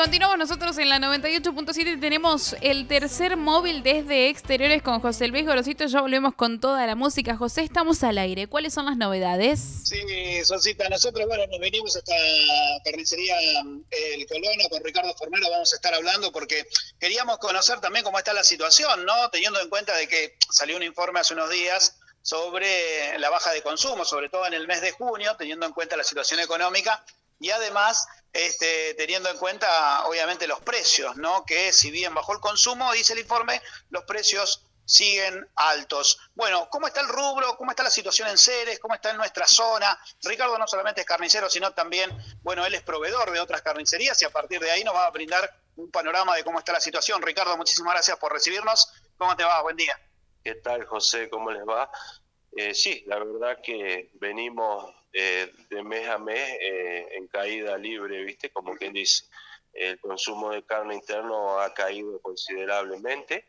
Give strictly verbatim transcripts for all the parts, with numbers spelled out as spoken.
Continuamos nosotros en la noventa y ocho punto siete. Tenemos el tercer móvil desde Exteriores con José Luis Gorosito. Ya volvemos con toda la música. José, estamos al aire. ¿Cuáles son las novedades? Sí, Sosita, nosotros, bueno, nos venimos hasta Carnicería El Colono con Ricardo Formero. Vamos a estar hablando porque queríamos conocer también cómo está la situación, ¿no? Teniendo en cuenta de que salió un informe hace unos días sobre la baja de consumo, sobre todo en el mes de junio, teniendo en cuenta la situación económica. Y además, este, teniendo en cuenta, obviamente, los precios, ¿no? Que si bien bajó el consumo, dice el informe, los precios siguen altos. Bueno, ¿cómo está el rubro? ¿Cómo está la situación en Ceres? ¿Cómo está en nuestra zona? Ricardo no solamente es carnicero, sino también, bueno, él es proveedor de otras carnicerías y a partir de ahí nos va a brindar un panorama de cómo está la situación. Ricardo, muchísimas gracias por recibirnos. ¿Cómo te va? Buen día. ¿Qué tal, José? ¿Cómo les va? Eh, sí, la verdad que venimos eh, de mes a mes eh, en caída libre, ¿viste? Como quien dice, el consumo de carne interno ha caído considerablemente.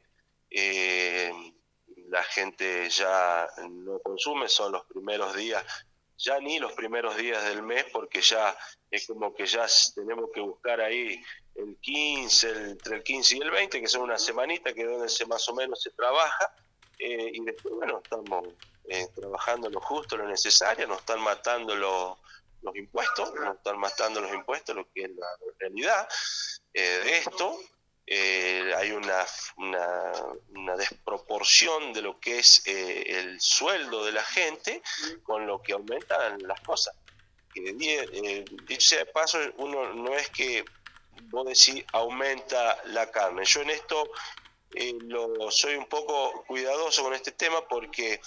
Eh, la gente ya no consume, son los primeros días, ya ni los primeros días del mes, porque ya es como que ya tenemos que buscar ahí el quince, el, entre el quince y el veinte, que son una semanita, que es donde se, más o menos se trabaja, eh, y después, bueno, estamos eh, trabajando lo justo, lo necesario, nos están matando los, los impuestos, nos están matando los impuestos, lo que es la realidad eh, de esto. Eh, hay una, una, una desproporción de lo que es eh, el sueldo de la gente con lo que aumentan las cosas. Eh, eh, dicho sea de paso, uno no es que vos decís aumenta la carne. Yo en esto eh, lo, soy un poco cuidadoso con este tema porque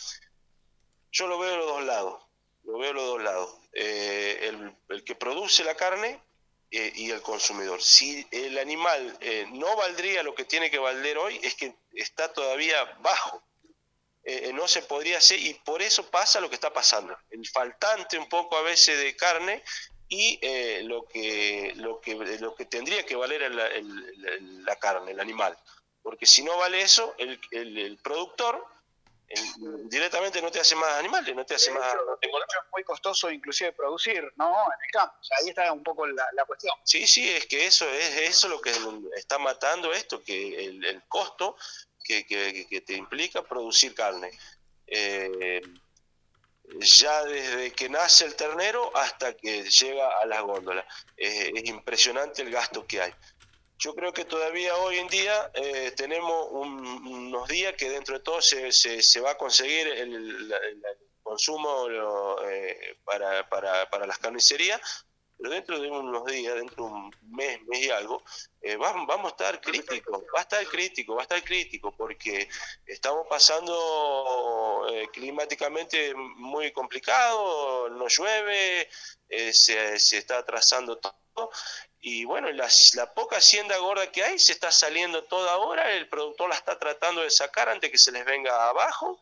yo lo veo de los dos lados. Lo veo de los dos lados. Eh, el, el que produce la carne Eh, y el consumidor. Si el animal eh, no valdría lo que tiene que valer hoy, es que está todavía bajo. Eh, no se podría hacer, y por eso pasa lo que está pasando. El faltante un poco a veces de carne y eh, lo que lo que lo que tendría que valer el, el, el, la carne, el animal. Porque si no vale eso, el, el, el productor El, directamente no te hace más animales, no te hace más... No tengo es muy costoso inclusive producir, ¿no? En el campo. O sea, ahí está un poco la, la cuestión. Sí, sí, es que eso es eso lo que está matando esto, que el, el costo que, que, que te implica producir carne. Eh, ya desde que nace el ternero hasta que llega a las góndolas. Eh, es impresionante el gasto que hay. Yo creo que todavía hoy en día eh, tenemos un, unos días que dentro de todo se, se, se va a conseguir el, el, el consumo eh, para, para, para las carnicerías, pero dentro de unos días, dentro de un mes, mes y algo, eh, vamos, vamos a estar críticos, va a estar crítico, va a estar crítico, porque estamos pasando eh, climáticamente muy complicado, no llueve, eh, se, se está atrasando todo. Y bueno, la, la poca hacienda gorda que hay se está saliendo toda ahora, el productor la está tratando de sacar antes que se les venga abajo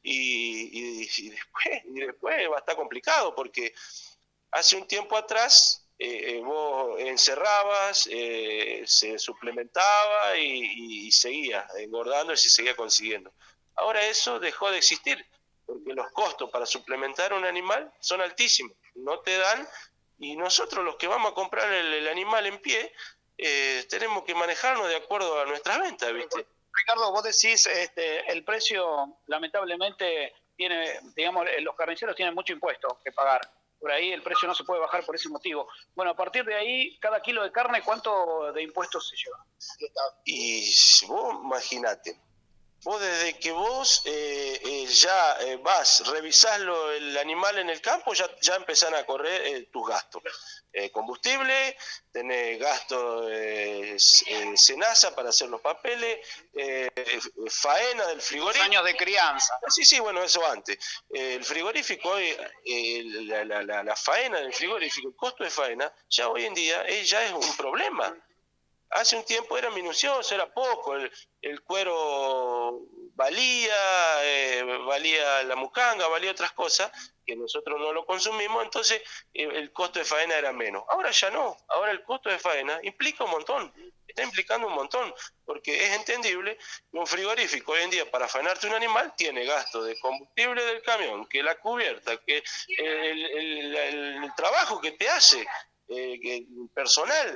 y, y, y, después, y después va a estar complicado porque hace un tiempo atrás eh, vos encerrabas, eh, se suplementaba y, y seguía engordando y se seguía consiguiendo. Ahora eso dejó de existir porque los costos para suplementar un animal son altísimos, no te dan. Y nosotros los que vamos a comprar el, el animal en pie, eh, tenemos que manejarnos de acuerdo a nuestras ventas, ¿viste? Ricardo, vos decís, este, el precio lamentablemente tiene, digamos, los carniceros tienen mucho impuesto que pagar. Por ahí el precio no se puede bajar por ese motivo. Bueno, a partir de ahí, cada kilo de carne, ¿cuánto de impuestos se lleva? Y vos imaginate, vos desde que vos eh, eh, ya eh, vas, revisás lo, el animal en el campo, ya, ya empezán a correr eh, tus gastos. Eh, combustible, tenés gasto de eh, cenaza para hacer los papeles, eh, faena del frigorífico. Años de crianza. Sí, sí, bueno, eso antes. Eh, el frigorífico, hoy, eh, la, la, la, la faena del frigorífico, el costo de faena, ya hoy en día eh, ya es un problema. Hace un tiempo era minucioso, era poco, el, el cuero valía, eh, valía la mucanga, valía otras cosas, que nosotros no lo consumimos, entonces eh, el costo de faena era menos. Ahora ya no, ahora el costo de faena implica un montón, está implicando un montón, porque es entendible que un frigorífico hoy en día para faenarte un animal tiene gasto de combustible del camión, que la cubierta, que el, el, el, el trabajo que te hace, eh, que el personal.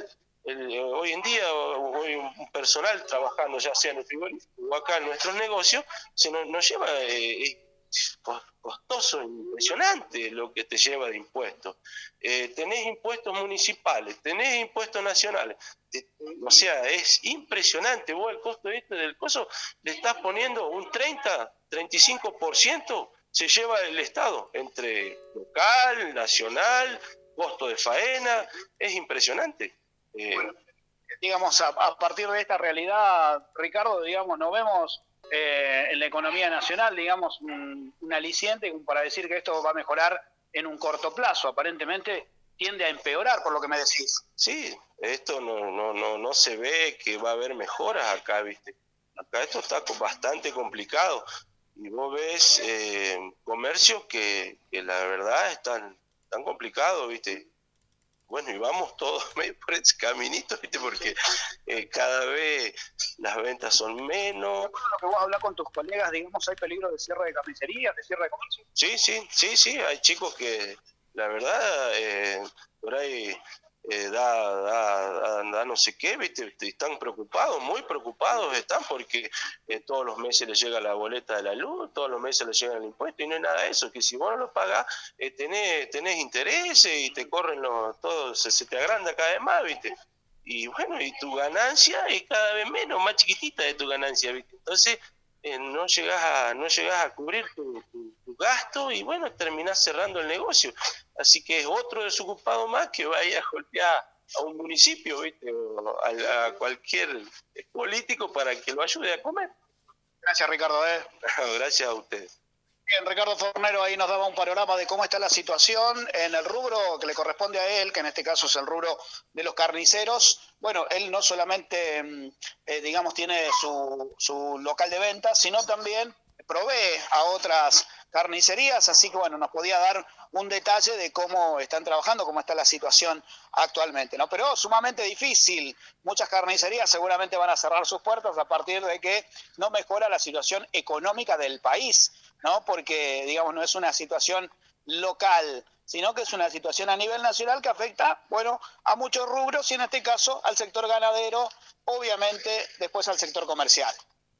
el, hoy en día, hoy un personal trabajando ya sea en el frigorífico o acá en nuestros negocios, se nos, nos lleva, eh, es costoso, impresionante lo que te lleva de impuestos. Eh, tenés impuestos municipales, tenés impuestos nacionales, te, o sea, es impresionante. Vos el costo este del coso le estás poniendo un treinta, treinta y cinco por ciento se lleva el Estado, entre local, nacional, costo de faena, es impresionante. Eh, bueno, digamos, a, a partir de esta realidad, Ricardo, digamos, nos vemos eh, en la economía nacional, digamos, un, un aliciente para decir que esto va a mejorar en un corto plazo. Aparentemente tiende a empeorar, por lo que me decís. Sí, esto no, no, no, no se ve que va a haber mejoras acá, ¿viste? Acá esto está bastante complicado. Y vos ves eh, comercios que, que la verdad están tan complicados, ¿viste? Bueno, y vamos todos medio por ese caminito, ¿viste? Porque eh, cada vez las ventas son menos. Lo que vos hablás con tus colegas, digamos, ¿hay peligro de cierre de carnicerías, de cierre de comercio? Sí, sí, sí, sí, hay chicos que, la verdad, eh, por ahí eh, da, da, da, da no sé qué, ¿viste? Están preocupados, muy preocupados están, porque eh, todos los meses les llega la boleta de la luz, todos los meses les llega el impuesto, y no es nada de eso, que si vos no lo pagás, eh, tenés, tenés intereses y te corren los, todo, se, se te agranda cada vez más, ¿viste? Y bueno, y tu ganancia es cada vez menos, más chiquitita de tu ganancia, ¿viste? Entonces, eh, no llegás a, no llegás a cubrir tu, tu, tu gasto y bueno, terminás cerrando el negocio. Así que es otro desocupado más que vaya a golpear a un municipio, ¿viste? O a, a cualquier político para que lo ayude a comer. Gracias, Ricardo. ¿eh? Gracias a ustedes. Bien, Ricardo Fornero ahí nos daba un panorama de cómo está la situación en el rubro que le corresponde a él, que en este caso es el rubro de los carniceros. Bueno, él no solamente, eh, digamos, tiene su, su local de ventas, sino también provee a otras carnicerías, así que bueno, nos podía dar un detalle de cómo están trabajando, cómo está la situación actualmente, ¿no? Pero sumamente difícil, muchas carnicerías seguramente van a cerrar sus puertas a partir de que no mejora la situación económica del país, ¿no? Porque, digamos, no es una situación local, sino que es una situación a nivel nacional que afecta, bueno, a muchos rubros y en este caso al sector ganadero, obviamente después al sector comercial.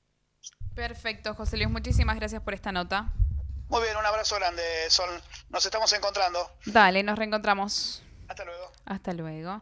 Perfecto, José Luis, muchísimas gracias por esta nota. Muy bien, un abrazo grande, Sol. Nos estamos encontrando. Dale, nos reencontramos. Hasta luego. Hasta luego.